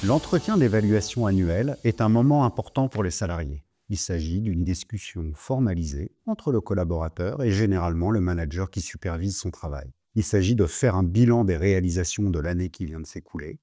L'entretien d'évaluation annuel est un moment important pour les salariés. Il s'agit d'une discussion formalisée entre le collaborateur et généralement le manager qui supervise son travail. Il s'agit de faire un bilan des réalisations de l'année qui vient de s'écouler.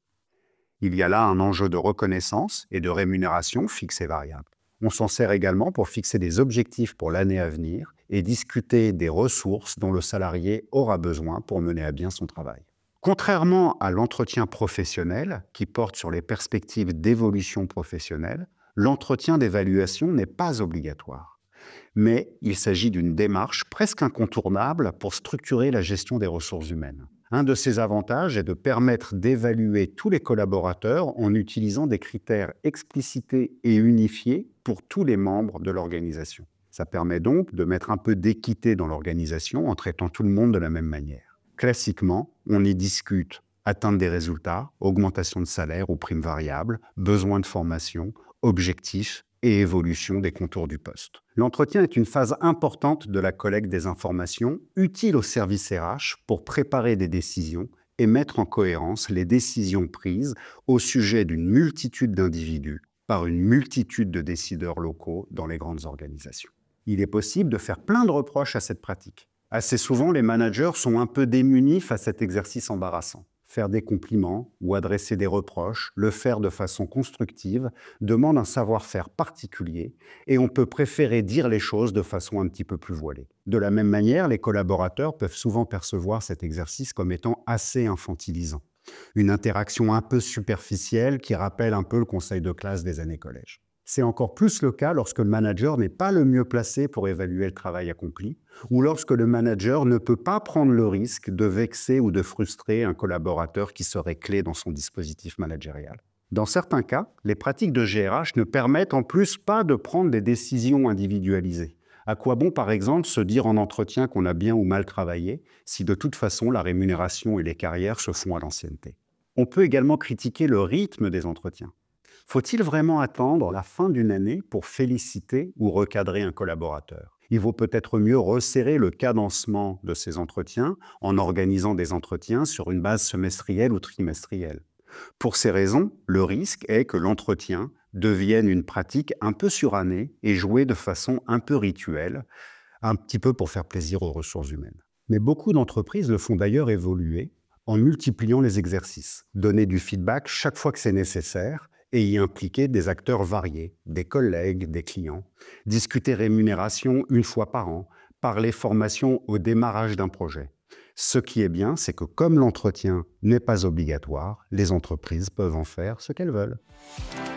Il y a là un enjeu de reconnaissance et de rémunération fixe et variable. On s'en sert également pour fixer des objectifs pour l'année à venir et discuter des ressources dont le salarié aura besoin pour mener à bien son travail. Contrairement à l'entretien professionnel, qui porte sur les perspectives d'évolution professionnelle, l'entretien d'évaluation n'est pas obligatoire. Mais il s'agit d'une démarche presque incontournable pour structurer la gestion des ressources humaines. Un de ses avantages est de permettre d'évaluer tous les collaborateurs en utilisant des critères explicités et unifiés pour tous les membres de l'organisation. Ça permet donc de mettre un peu d'équité dans l'organisation en traitant tout le monde de la même manière. Classiquement, on y discute atteinte des résultats, augmentation de salaire ou primes variables, besoin de formation, objectifs et évolution des contours du poste. L'entretien est une phase importante de la collecte des informations, utile au service RH pour préparer des décisions et mettre en cohérence les décisions prises au sujet d'une multitude d'individus par une multitude de décideurs locaux dans les grandes organisations. Il est possible de faire plein de reproches à cette pratique. Assez souvent, les managers sont un peu démunis face à cet exercice embarrassant. Faire des compliments ou adresser des reproches, le faire de façon constructive, demande un savoir-faire particulier et on peut préférer dire les choses de façon un petit peu plus voilée. De la même manière, les collaborateurs peuvent souvent percevoir cet exercice comme étant assez infantilisant. Une interaction un peu superficielle qui rappelle un peu le conseil de classe des années collège. C'est encore plus le cas lorsque le manager n'est pas le mieux placé pour évaluer le travail accompli, ou lorsque le manager ne peut pas prendre le risque de vexer ou de frustrer un collaborateur qui serait clé dans son dispositif managérial. Dans certains cas, les pratiques de GRH ne permettent en plus pas de prendre des décisions individualisées. À quoi bon, par exemple, se dire en entretien qu'on a bien ou mal travaillé, si de toute façon la rémunération et les carrières se font à l'ancienneté? On peut également critiquer le rythme des entretiens. Faut-il vraiment attendre la fin d'une année pour féliciter ou recadrer un collaborateur? Il vaut peut-être mieux resserrer le cadencement de ces entretiens en organisant des entretiens sur une base semestrielle ou trimestrielle. Pour ces raisons, le risque est que l'entretien devienne une pratique un peu surannée et jouée de façon un peu rituelle, un petit peu pour faire plaisir aux ressources humaines. Mais beaucoup d'entreprises le font d'ailleurs évoluer en multipliant les exercices, donner du feedback chaque fois que c'est nécessaire, et y impliquer des acteurs variés, des collègues, des clients, discuter rémunération une fois par an, parler formation au démarrage d'un projet. Ce qui est bien, c'est que comme l'entretien n'est pas obligatoire, les entreprises peuvent en faire ce qu'elles veulent.